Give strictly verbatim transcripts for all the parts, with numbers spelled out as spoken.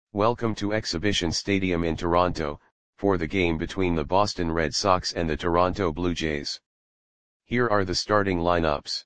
Welcome to Exhibition Stadium in Toronto, for the game between the Boston Red Sox and the Toronto Blue Jays. Here are the starting lineups.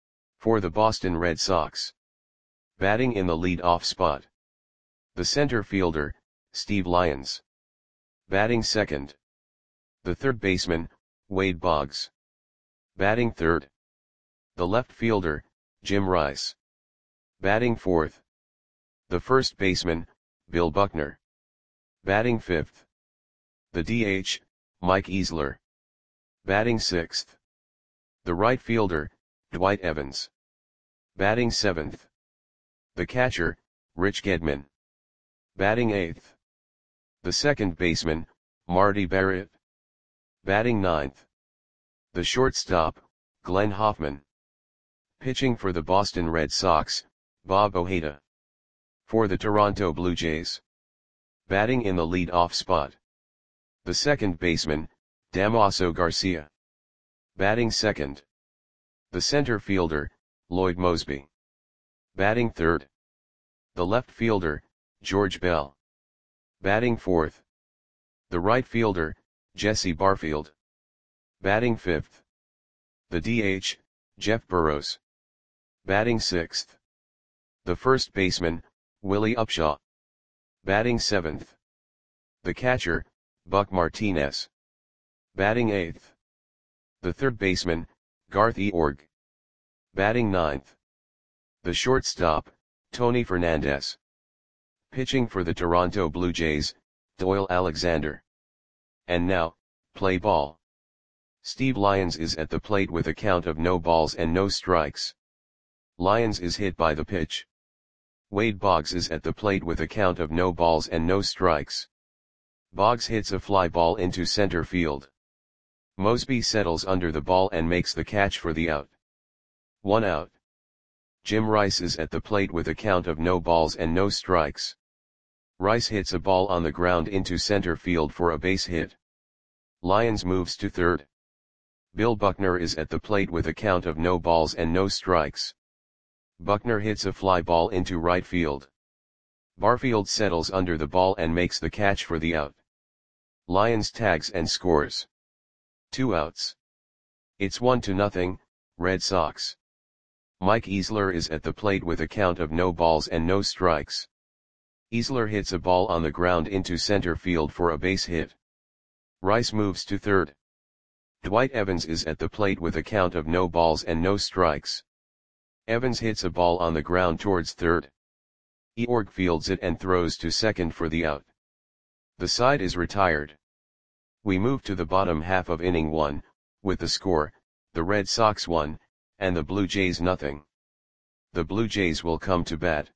For the Boston Red Sox. Batting in the lead-off spot. The center fielder, Steve Lyons. Batting second. The third baseman, Wade Boggs. Batting third. The left fielder, Jim Rice. Batting fourth. The first baseman, Bill Buckner. Batting fifth. The D H, Mike Easler. Batting sixth. The right fielder, Dwight Evans. Batting seventh. The catcher, Rich Gedman. Batting eighth. The second baseman, Marty Barrett. Batting ninth. The shortstop, Glenn Hoffman. Pitching for the Boston Red Sox, Bob Ojeda. For the Toronto Blue Jays. Batting in the lead-off spot. The second baseman, Damaso Garcia. Batting second. The center fielder, Lloyd Moseby. Batting third. The left fielder, George Bell. Batting fourth. The right fielder, Jesse Barfield. Batting fifth. The D H, Jeff Burrows. Batting sixth. The first baseman, Willie Upshaw. Batting seventh. The catcher, Buck Martinez. Batting eighth. The third baseman, Garth Eorg. Batting ninth. The shortstop, Tony Fernandez. Pitching for the Toronto Blue Jays, Doyle Alexander. And now, play ball. Steve Lyons is at the plate with a count of no balls and no strikes. Lyons is hit by the pitch. Wade Boggs is at the plate with a count of no balls and no strikes. Boggs hits a fly ball into center field. Moseby settles under the ball and makes the catch for the out. One out. Jim Rice is at the plate with a count of no balls and no strikes. Rice hits a ball on the ground into center field for a base hit. Lyons moves to third. Bill Buckner is at the plate with a count of no balls and no strikes. Buckner hits a fly ball into right field. Barfield settles under the ball and makes the catch for the out. Lyons tags and scores. Two outs. It's one to nothing, Red Sox. Mike Easler is at the plate with a count of no balls and no strikes. Easler hits a ball on the ground into center field for a base hit. Rice moves to third. Dwight Evans is at the plate with a count of no balls and no strikes. Evans hits a ball on the ground towards third. Eorg fields it and throws to second for the out. The side is retired. We move to the bottom half of inning one, with the score, the Red Sox one, and the Blue Jays nothing. The Blue Jays will come to bat.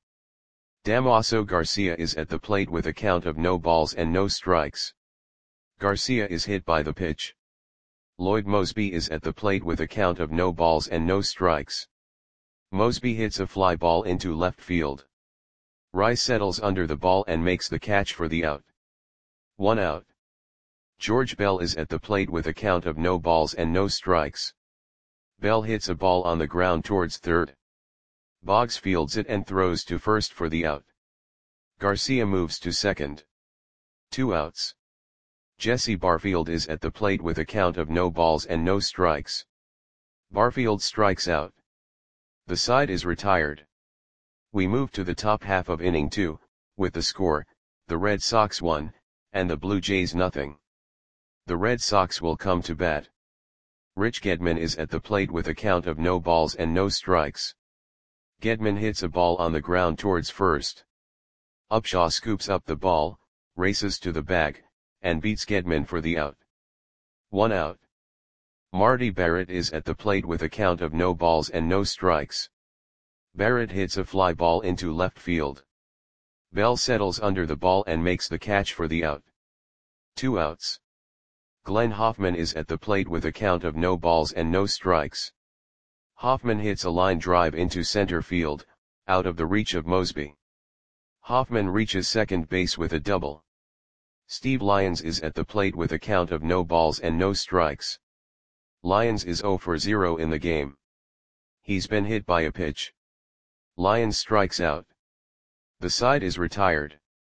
Damaso Garcia is at the plate with a count of no balls and no strikes. Garcia is hit by the pitch. Lloyd Moseby is at the plate with a count of no balls and no strikes. Moseby hits a fly ball into left field. Rice settles under the ball and makes the catch for the out. One out. George Bell is at the plate with a count of no balls and no strikes. Bell hits a ball on the ground towards third. Boggs fields it and throws to first for the out. Garcia moves to second. Two outs. Jesse Barfield is at the plate with a count of no balls and no strikes. Barfield strikes out. The side is retired. We move to the top half of inning two, with the score, the Red Sox one, and the Blue Jays nothing. The Red Sox will come to bat. Rich Gedman is at the plate with a count of no balls and no strikes. Gedman hits a ball on the ground towards first. Upshaw scoops up the ball, races to the bag, and beats Gedman for the out. One out. Marty Barrett is at the plate with a count of no balls and no strikes. Barrett hits a fly ball into left field. Bell settles under the ball and makes the catch for the out. Two outs. Glenn Hoffman is at the plate with a count of no balls and no strikes. Hoffman hits a line drive into center field, out of the reach of Moseby. Hoffman reaches second base with a double. Steve Lyons is at the plate with a count of no balls and no strikes. Lyons is zero for zero in the game. He's been hit by a pitch. Lyons strikes out. The side is retired.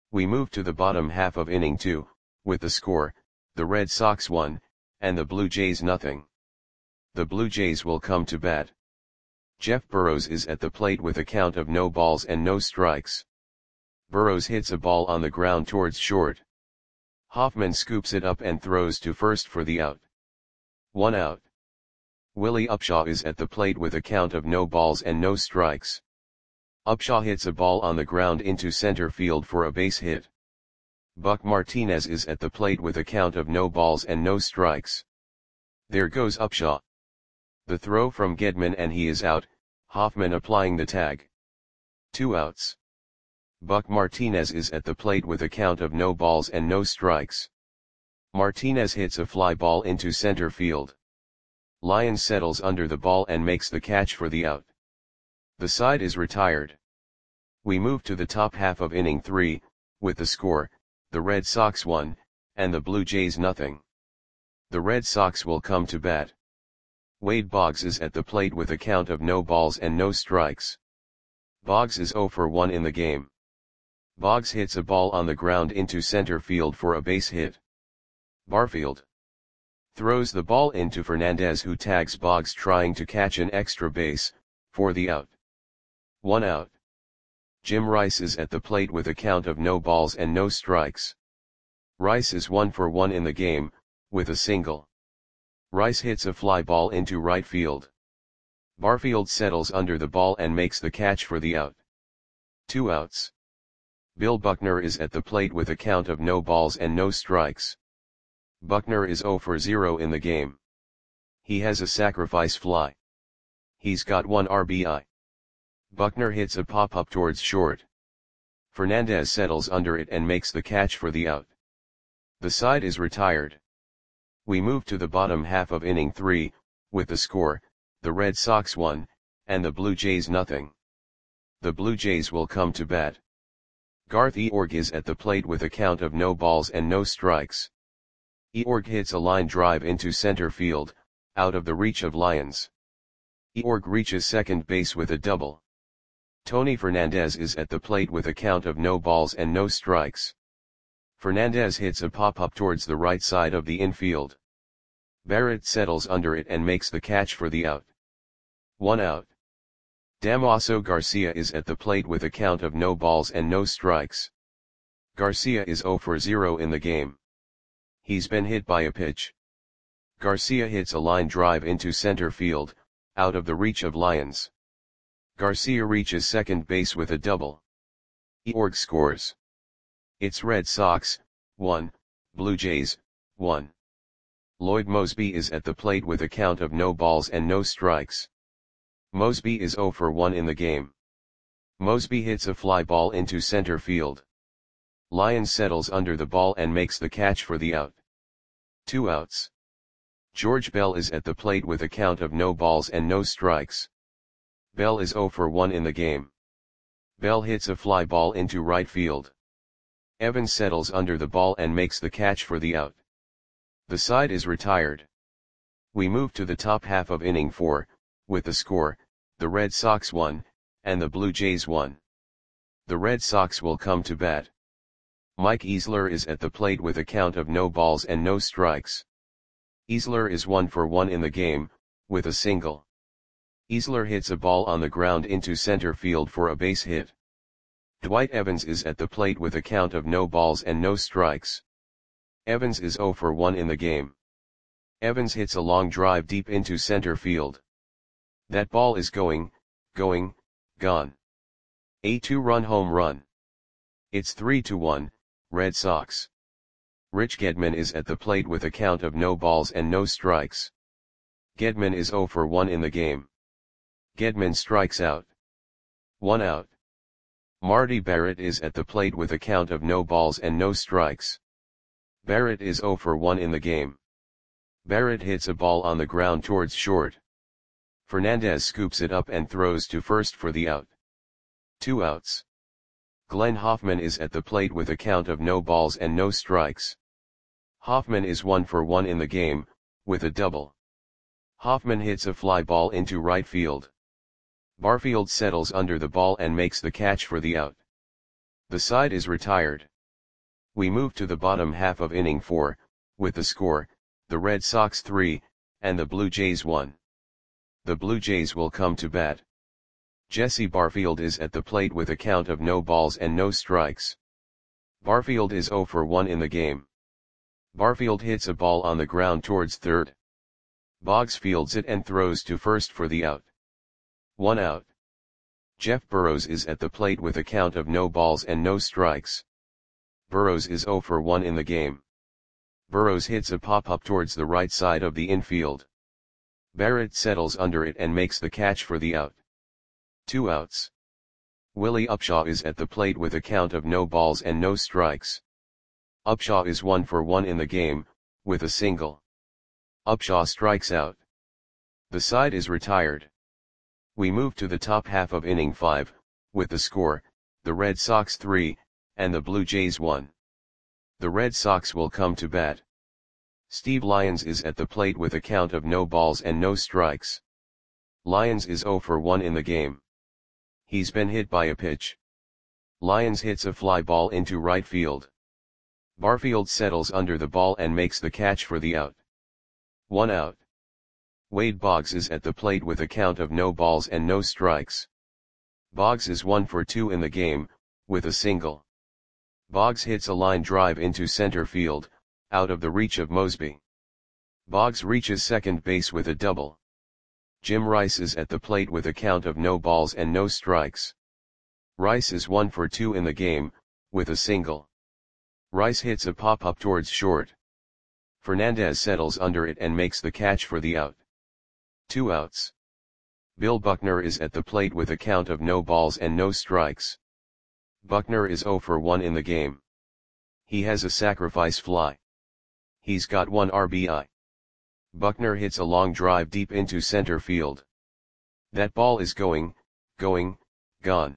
We move to the bottom half of inning two, with the score, the Red Sox one, and the Blue Jays nothing. The Blue Jays will come to bat. Jeff Burrows is at the plate with a count of no balls and no strikes. Burrows hits a ball on the ground towards short. Hoffman scoops it up and throws to first for the out. One out. Willie Upshaw is at the plate with a count of no balls and no strikes. Upshaw hits a ball on the ground into center field for a base hit. Buck Martinez is at the plate with a count of no balls and no strikes. There goes Upshaw. The throw from Gedman and he is out, Hoffman applying the tag. Two outs. Buck Martinez is at the plate with a count of no balls and no strikes. Martinez hits a fly ball into center field. Lyons settles under the ball and makes the catch for the out. The side is retired. We move to the top half of inning three, with the score, the Red Sox one, and the Blue Jays nothing. The Red Sox will come to bat. Wade Boggs is at the plate with a count of no balls and no strikes. Boggs is oh for one in the game. Boggs hits a ball on the ground into center field for a base hit. Barfield throws the ball into Fernandez, who tags Boggs trying to catch an extra base, for the out. One out. Jim Rice is at the plate with a count of no balls and no strikes. Rice is one for one in the game, with a single. Rice hits a fly ball into right field. Barfield settles under the ball and makes the catch for the out. Two outs. Bill Buckner is at the plate with a count of no balls and no strikes. Buckner is oh for zero in the game. He has a sacrifice fly. He's got one R B I. Buckner hits a pop-up towards short. Fernandez settles under it and makes the catch for the out. The side is retired. We move to the bottom half of inning three, with the score, the Red Sox one, and the Blue Jays nothing. The Blue Jays will come to bat. Garth Eorg is at the plate with a count of no balls and no strikes. Eorg hits a line drive into center field, out of the reach of Lyons. Eorg reaches second base with a double. Tony Fernandez is at the plate with a count of no balls and no strikes. Fernandez hits a pop-up towards the right side of the infield. Barrett settles under it and makes the catch for the out. One out. Damaso Garcia is at the plate with a count of no balls and no strikes. Garcia is oh for zero in the game. He's been hit by a pitch. Garcia hits a line drive into center field, out of the reach of Lyons. Garcia reaches second base with a double. Eorg scores. It's Red Sox, one, Blue Jays, one. Lloyd Moseby is at the plate with a count of no balls and no strikes. Moseby is oh for one in the game. Moseby hits a fly ball into center field. Lyons settles under the ball and makes the catch for the out. Two outs. George Bell is at the plate with a count of no balls and no strikes. Bell is oh for one in the game. Bell hits a fly ball into right field. Evans settles under the ball and makes the catch for the out. The side is retired. We move to the top half of inning four, with the score, the Red Sox one, and the Blue Jays one. The Red Sox will come to bat. Mike Easler is at the plate with a count of no balls and no strikes. Easler is one for one in the game, with a single. Easler hits a ball on the ground into center field for a base hit. Dwight Evans is at the plate with a count of no balls and no strikes. Evans is oh for one in the game. Evans hits a long drive deep into center field. That ball is going, going, gone. A two-run home run. It's three to one, Red Sox. Rich Gedman is at the plate with a count of no balls and no strikes. Gedman is oh for one in the game. Gedman strikes out. One out. Marty Barrett is at the plate with a count of no balls and no strikes. Barrett is oh for one in the game. Barrett hits a ball on the ground towards short. Fernandez scoops it up and throws to first for the out. Two outs. Glenn Hoffman is at the plate with a count of no balls and no strikes. Hoffman is one for one in the game, with a double. Hoffman hits a fly ball into right field. Barfield settles under the ball and makes the catch for the out. The side is retired. We move to the bottom half of inning four, with the score, the Red Sox three, and the Blue Jays one. The Blue Jays will come to bat. Jesse Barfield is at the plate with a count of no balls and no strikes. Barfield is zero for one in the game. Barfield hits a ball on the ground towards third. Boggs fields it and throws to first for the out. One out. Jeff Burrows is at the plate with a count of no balls and no strikes. Burrows is zero for one in the game. Burrows hits a pop-up towards the right side of the infield. Barrett settles under it and makes the catch for the out. Two outs. Willie Upshaw is at the plate with a count of no balls and no strikes. Upshaw is one for one in the game, with a single. Upshaw strikes out. The side is retired. We move to the top half of inning five, with the score, the Red Sox three, and the Blue Jays one. The Red Sox will come to bat. Steve Lyons is at the plate with a count of no balls and no strikes. Lyons is zero for one in the game. He's been hit by a pitch. Lyons hits a fly ball into right field. Barfield settles under the ball and makes the catch for the out. One out. Wade Boggs is at the plate with a count of no balls and no strikes. Boggs is one for two in the game, with a single. Boggs hits a line drive into center field, out of the reach of Mosby. Boggs reaches second base with a double. Jim Rice is at the plate with a count of no balls and no strikes. Rice is one for two in the game, with a single. Rice hits a pop-up towards short. Fernandez settles under it and makes the catch for the out. Two outs. Bill Buckner is at the plate with a count of no balls and no strikes. Buckner is zero for one in the game. He has a sacrifice fly. He's got one R B I. Buckner hits a long drive deep into center field. That ball is going, going, gone.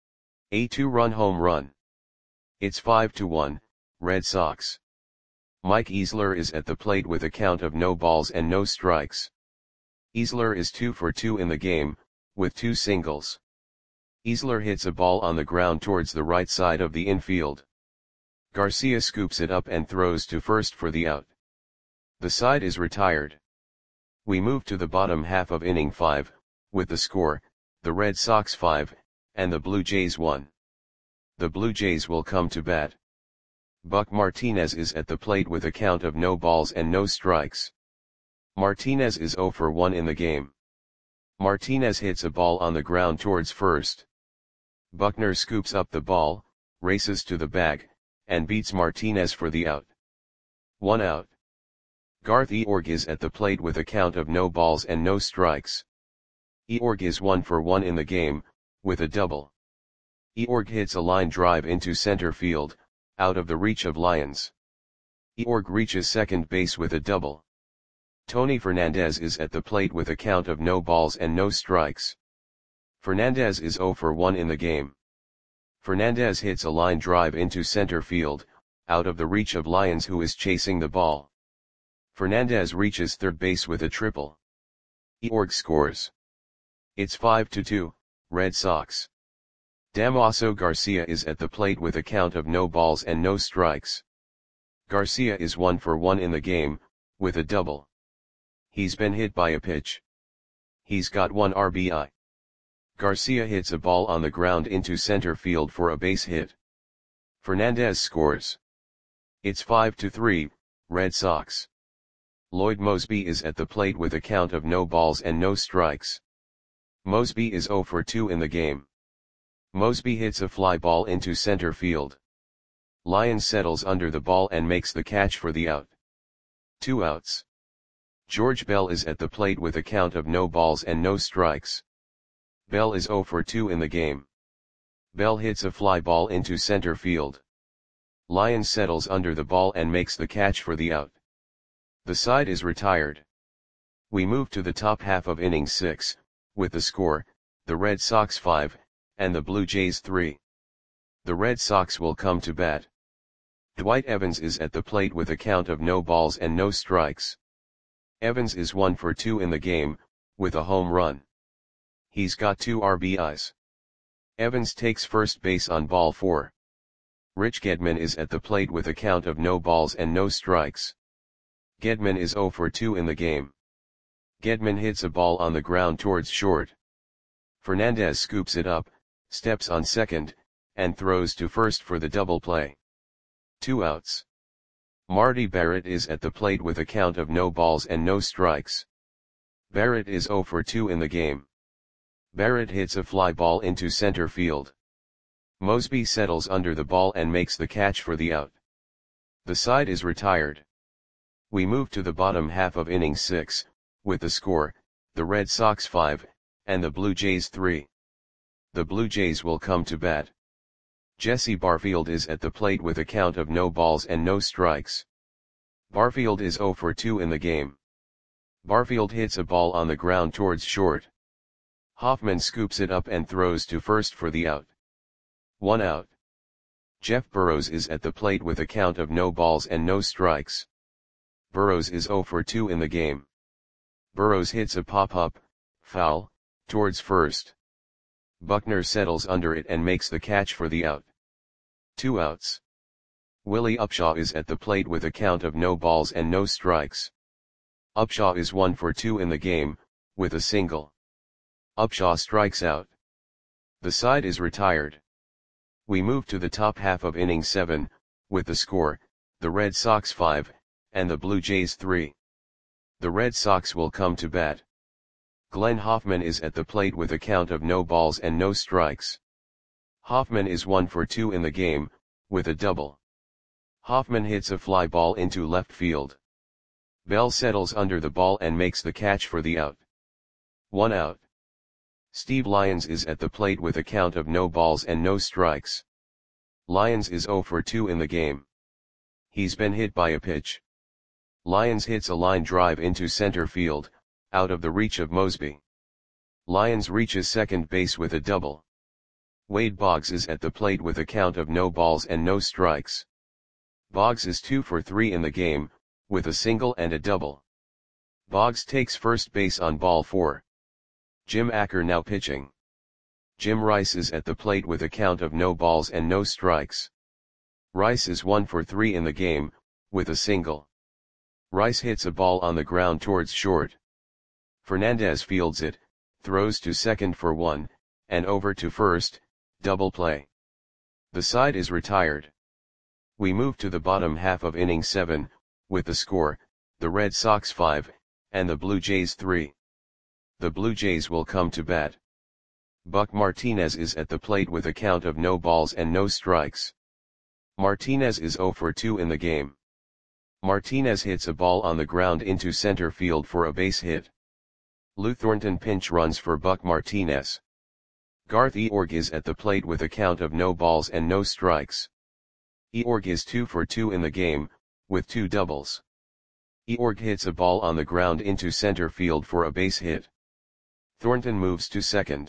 A two-run home run. It's five to one, Red Sox. Mike Easler is at the plate with a count of no balls and no strikes. Easler is two for two in the game, with two singles. Easler hits a ball on the ground towards the right side of the infield. Garcia scoops it up and throws to first for the out. The side is retired. We move to the bottom half of inning five, with the score, the Red Sox five, and the Blue Jays one. The Blue Jays will come to bat. Buck Martinez is at the plate with a count of no balls and no strikes. Martinez is zero for one in the game. Martinez hits a ball on the ground towards first. Buckner scoops up the ball, races to the bag, and beats Martinez for the out. One out. Garth Eorg is at the plate with a count of no balls and no strikes. Eorg is one for one in the game, with a double. Eorg hits a line drive into center field, out of the reach of Lyons. Eorg reaches second base with a double. Tony Fernandez is at the plate with a count of no balls and no strikes. Fernandez is zero for one in the game. Fernandez hits a line drive into center field, out of the reach of Lyons, who is chasing the ball. Fernandez reaches third base with a triple. Eorg scores. It's five to two, Red Sox. Damaso Garcia is at the plate with a count of no balls and no strikes. Garcia is one for one in the game, with a double. He's been hit by a pitch. He's got one R B I. Garcia hits a ball on the ground into center field for a base hit. Fernandez scores. It's five to three, Red Sox. Lloyd Mosby is at the plate with a count of no balls and no strikes. Mosby is zero for two in the game. Mosby hits a fly ball into center field. Lyons settles under the ball and makes the catch for the out. Two outs. George Bell is at the plate with a count of no balls and no strikes. Bell is zero for two in the game. Bell hits a fly ball into center field. Lyons settles under the ball and makes the catch for the out. The side is retired. We move to the top half of inning six, with the score, the Red Sox five, and the Blue Jays three. The Red Sox will come to bat. Dwight Evans is at the plate with a count of no balls and no strikes. Evans is one for two in the game, with a home run. He's got two R B Is. Evans takes first base on ball four. Rich Gedman is at the plate with a count of no balls and no strikes. Gedman is zero for two in the game. Gedman hits a ball on the ground towards short. Fernandez scoops it up, steps on second, and throws to first for the double play. Two outs. Marty Barrett is at the plate with a count of no balls and no strikes. Barrett is zero for two in the game. Barrett hits a fly ball into center field. Mosby settles under the ball and makes the catch for the out. The side is retired. We move to the bottom half of inning six, with the score, the Red Sox five, and the Blue Jays three. The Blue Jays will come to bat. Jesse Barfield is at the plate with a count of no balls and no strikes. Barfield is zero for two in the game. Barfield hits a ball on the ground towards short. Hoffman scoops it up and throws to first for the out. One out. Jeff Burrows is at the plate with a count of no balls and no strikes. Burrows is zero for two in the game. Burrows hits a pop-up, foul, towards first. Buckner settles under it and makes the catch for the out. Two outs. Willie Upshaw is at the plate with a count of no balls and no strikes. Upshaw is one for two in the game, with a single. Upshaw strikes out. The side is retired. We move to the top half of inning seven, with the score, the Red Sox five, and the Blue Jays three. The Red Sox will come to bat. Glenn Hoffman is at the plate with a count of no balls and no strikes. Hoffman is one for two in the game, with a double. Hoffman hits a fly ball into left field. Bell settles under the ball and makes the catch for the out. One out. Steve Lyons is at the plate with a count of no balls and no strikes. Lyons is zero for two in the game. He's been hit by a pitch. Lyons hits a line drive into center field, out of the reach of Mosby. Lyons reaches second base with a double. Wade Boggs is at the plate with a count of no balls and no strikes. Boggs is two for three in the game, with a single and a double. Boggs takes first base on ball four. Jim Acker now pitching. Jim Rice is at the plate with a count of no balls and no strikes. Rice is one for three in the game, with a single. Rice hits a ball on the ground towards short. Fernandez fields it, throws to second for one, and over to first, double play. The side is retired. We move to the bottom half of inning seven, with the score, the Red Sox five, and the Blue Jays three. The Blue Jays will come to bat. Buck Martinez is at the plate with a count of no balls and no strikes. Martinez is zero for two in the game. Martinez hits a ball on the ground into center field for a base hit. Lou Thornton pinch runs for Buck Martinez. Garth Eorg is at the plate with a count of no balls and no strikes. Eorg is two for two in the game, with two doubles. Eorg hits a ball on the ground into center field for a base hit. Thornton moves to second.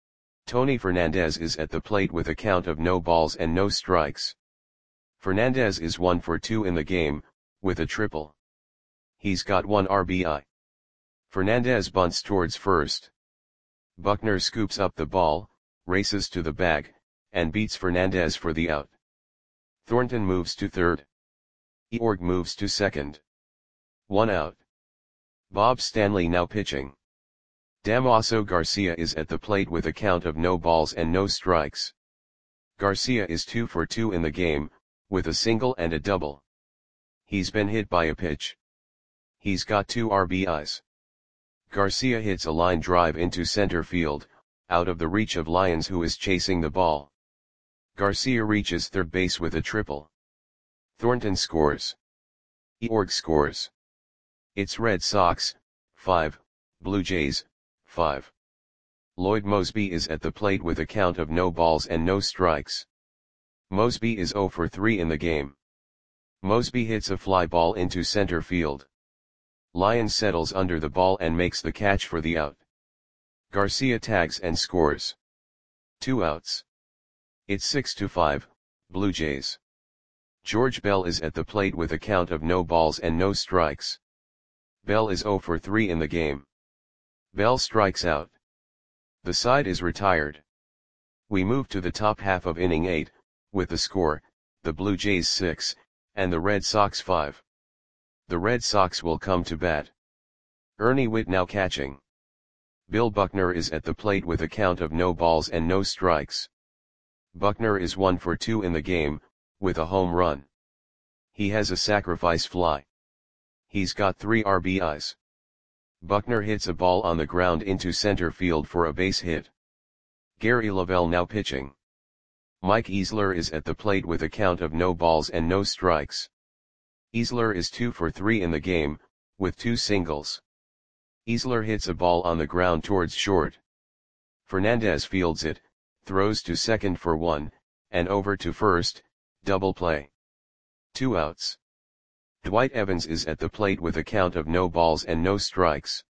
Tony Fernandez is at the plate with a count of no balls and no strikes. Fernandez is one for two in the game, with a triple. He's got one R B I. Fernandez bunts towards first. Buckner scoops up the ball, races to the bag, and beats Fernandez for the out. Thornton moves to third. Eorg moves to second. One out. Bob Stanley now pitching. Damaso Garcia is at the plate with a count of no balls and no strikes. Garcia is two for two in the game, with a single and a double. He's been hit by a pitch. He's got two R B Is. Garcia hits a line drive into center field, out of the reach of Lyons who is chasing the ball. Garcia reaches third base with a triple. Thornton scores. Eorg scores. It's Red Sox, five, Blue Jays, five. Lloyd Mosby is at the plate with a count of no balls and no strikes. Mosby is zero for three in the game. Mosby hits a fly ball into center field. Lyons settles under the ball and makes the catch for the out. Garcia tags and scores. Two outs. It's six to five, Blue Jays. George Bell is at the plate with a count of no balls and no strikes. Bell is zero for three in the game. Bell strikes out. The side is retired. We move to the top half of inning eight, with the score, the Blue Jays six, and the Red Sox five. The Red Sox will come to bat. Ernie Whitt now catching. Bill Buckner is at the plate with a count of no balls and no strikes. Buckner is one for two in the game, with a home run. He has a sacrifice fly. He's got three R B Is. Buckner hits a ball on the ground into center field for a base hit. Gary Lavelle now pitching. Mike Easler is at the plate with a count of no balls and no strikes. Easler is two for three in the game, with two singles. Easler hits a ball on the ground towards short. Fernandez fields it, throws to second for one, and over to first, double play. Two outs. Dwight Evans is at the plate with a count of no balls and no strikes.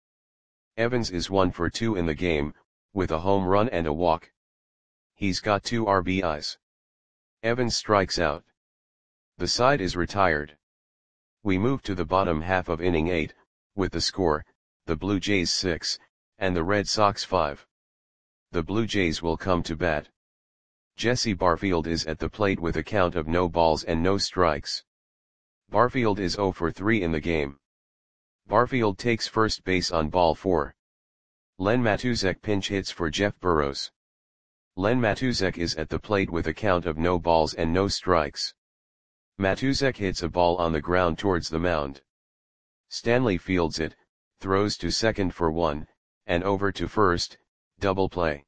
Evans is one for two in the game, with a home run and a walk. He's got two R B Is. Evans strikes out. The side is retired. We move to the bottom half of inning eight, with the score, the Blue Jays six, and the Red Sox five. The Blue Jays will come to bat. Jesse Barfield is at the plate with a count of no balls and no strikes. Barfield is zero for three in the game. Barfield takes first base on ball four. Len Matusek pinch hits for Jeff Burrows. Len Matusek is at the plate with a count of no balls and no strikes. Matusek hits a ball on the ground towards the mound. Stanley fields it, throws to second for one, and over to first, double play.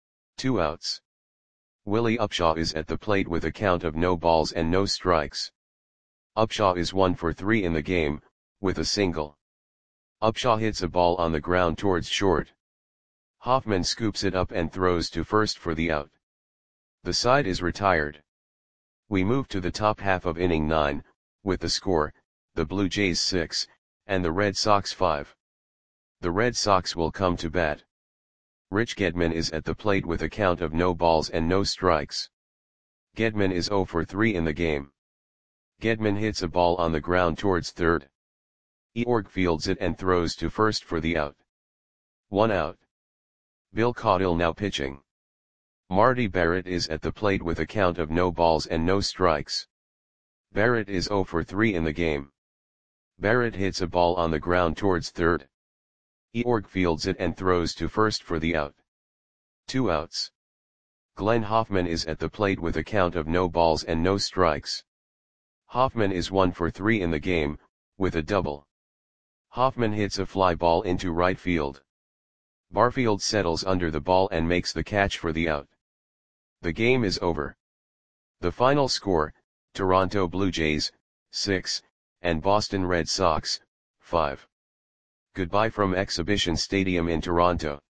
Two outs. Willie Upshaw is at the plate with a count of no balls and no strikes. Upshaw is one for three in the game, with a single. Upshaw hits a ball on the ground towards short. Hoffman scoops it up and throws to first for the out. The side is retired. We move to the top half of inning nine, with the score, the Blue Jays six, and the Red Sox five. The Red Sox will come to bat. Rich Gedman is at the plate with a count of no balls and no strikes. Gedman is zero for three in the game. Gedman hits a ball on the ground towards third. Eorg fields it and throws to first for the out. One out. Bill Caudill now pitching. Marty Barrett is at the plate with a count of no balls and no strikes. Barrett is zero for three in the game. Barrett hits a ball on the ground towards third. Eorg fields it and throws to first for the out. Two outs. Glenn Hoffman is at the plate with a count of no balls and no strikes. Hoffman is one for three in the game, with a double. Hoffman hits a fly ball into right field. Barfield settles under the ball and makes the catch for the out. The game is over. The final score, Toronto Blue Jays, six, and Boston Red Sox, five. Goodbye from Exhibition Stadium in Toronto.